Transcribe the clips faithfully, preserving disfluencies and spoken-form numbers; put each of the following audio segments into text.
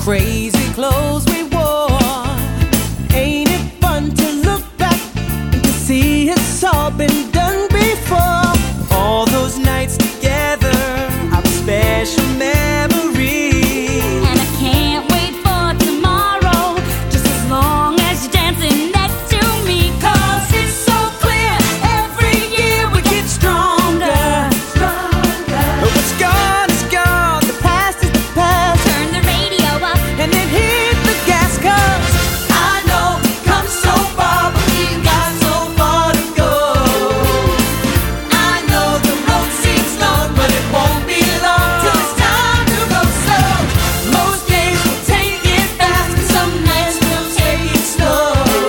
crazy clothes we wore. Ain't it fun to look back and to see it's all been done before? All those nights together are special memories, and I can't wait for tomorrow, just as long as you're dancing next to me. 'Cause it's so clear, every year we get stronger, stronger. But what's gone is gone, the past is the past. Turn the radio up And then hit the gas, 'cause I know we've come so far, but we've got so far to go. I know the road seems long, but it won't be long till it's time to go slow. Most days we'll take it fast, and some nights we'll take it slow.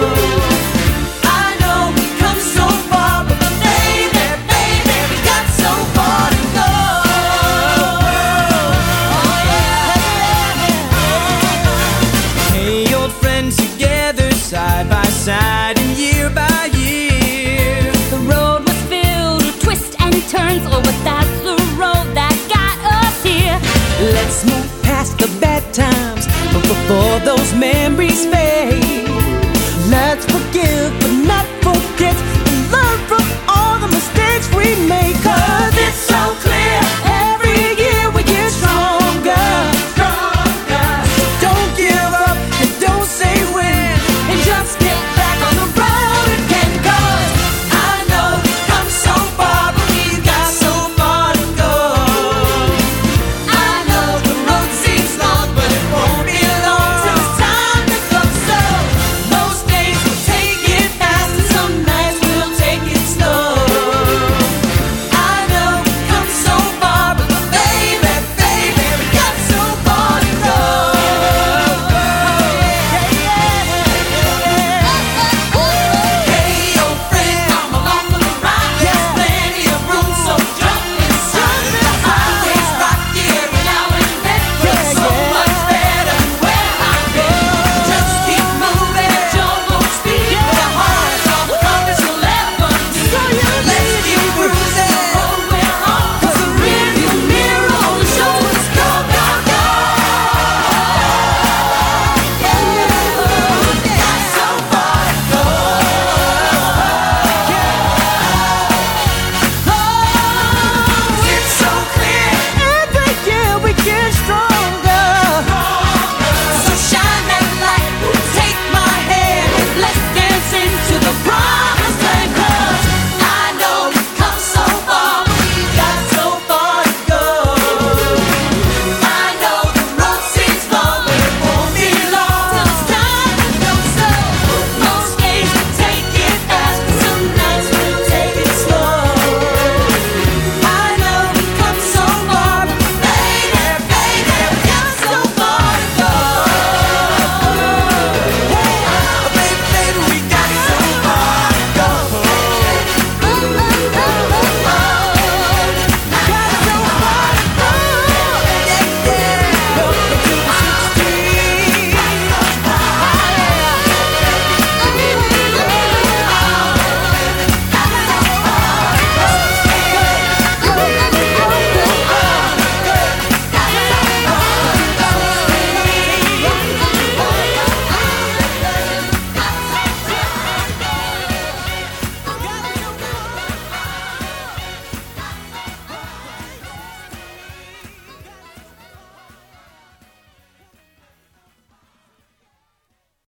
I know we've come so far, but baby, baby, we got so far to go. Oh yeah. Hey, old friends together, side by side and year by year. the road was filled with twists and turns. Oh, but that's the road that got us here. Let's move past the bad times, but before those memories fade, let's forget